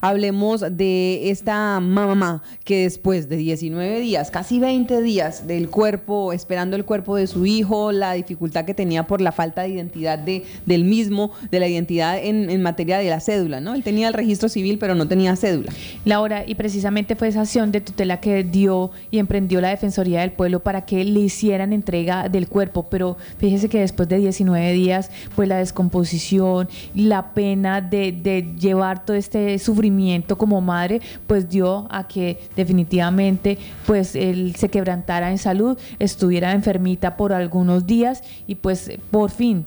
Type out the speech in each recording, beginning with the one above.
hablemos de esta mamá que después de 19 días, casi 20 días del cuerpo, esperando el cuerpo de su hijo, la dificultad que tenía por la falta de identidad del mismo, de la identidad en materia de la cédula, ¿no? Él tenía el registro civil, pero no tenía cédula. Laura, y precisamente fue esa acción de tutela que dio y emprendió la Defensoría del Pueblo para que le hicieran entrega del cuerpo, pero fíjese que después de 19 días, pues la descomposición, la pena de llevar todo este sufrimiento como madre, pues dio a que definitivamente pues él se quebrantara en salud, estuviera enfermita por algunos días y pues por fin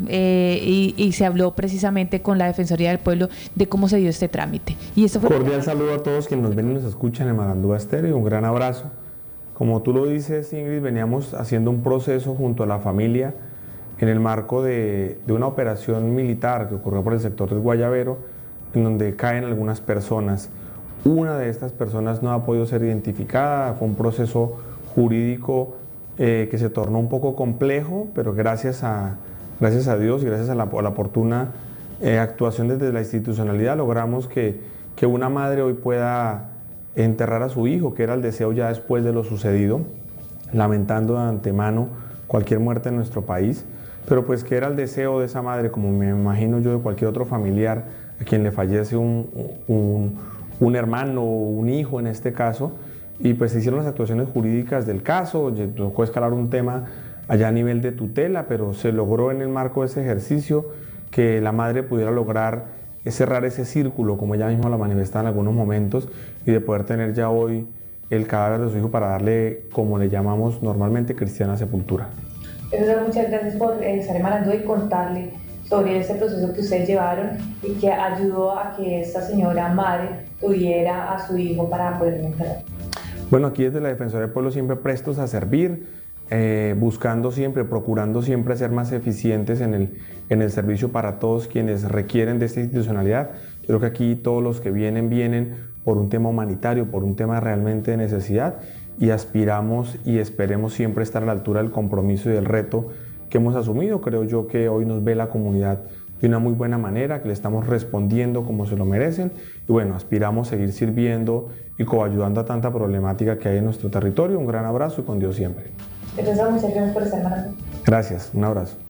y se habló precisamente con la Defensoría del Pueblo de cómo se dio este trámite. Y esto fue... Cordial saludo a todos quienes nos ven y nos escuchan en Marandúa Estéreo, un gran abrazo. Como tú lo dices, Ingrid, veníamos haciendo un proceso junto a la familia en el marco de una operación militar que ocurrió por el sector del Guayabero, en donde caen algunas personas. Una de estas personas no ha podido ser identificada, fue un proceso jurídico que se tornó un poco complejo, pero gracias a Dios y gracias a la oportuna actuación desde la institucionalidad logramos que una madre hoy pueda enterrar a su hijo, que era el deseo ya después de lo sucedido, lamentando de antemano cualquier muerte en nuestro país, pero pues que era el deseo de esa madre, como me imagino yo de cualquier otro familiar a quien le fallece un hermano o un hijo en este caso, y pues se hicieron las actuaciones jurídicas del caso, tocó escalar un tema allá a nivel de tutela, pero se logró en el marco de ese ejercicio que la madre pudiera lograr cerrar ese círculo, como ella misma lo manifestaba en algunos momentos, y de poder tener ya hoy el cadáver de su hijo para darle, como le llamamos normalmente, cristiana sepultura. Muchas gracias por estar en Marandúa y contarle sobre este proceso que ustedes llevaron y que ayudó a que esta señora madre tuviera a su hijo para poder enterrar. Bueno, aquí desde la Defensoría del Pueblo siempre prestos a servir, buscando siempre, procurando siempre ser más eficientes en el servicio para todos quienes requieren de esta institucionalidad. Yo creo que aquí todos los que vienen por un tema humanitario, por un tema realmente de necesidad, y aspiramos y esperemos siempre estar a la altura del compromiso y del reto que hemos asumido. Creo yo que hoy nos ve la comunidad de una muy buena manera, que le estamos respondiendo como se lo merecen, y bueno, aspiramos a seguir sirviendo y coayudando a tanta problemática que hay en nuestro territorio. Un gran abrazo y con Dios siempre. Muchas gracias por estar en Marandúa. Gracias, un abrazo.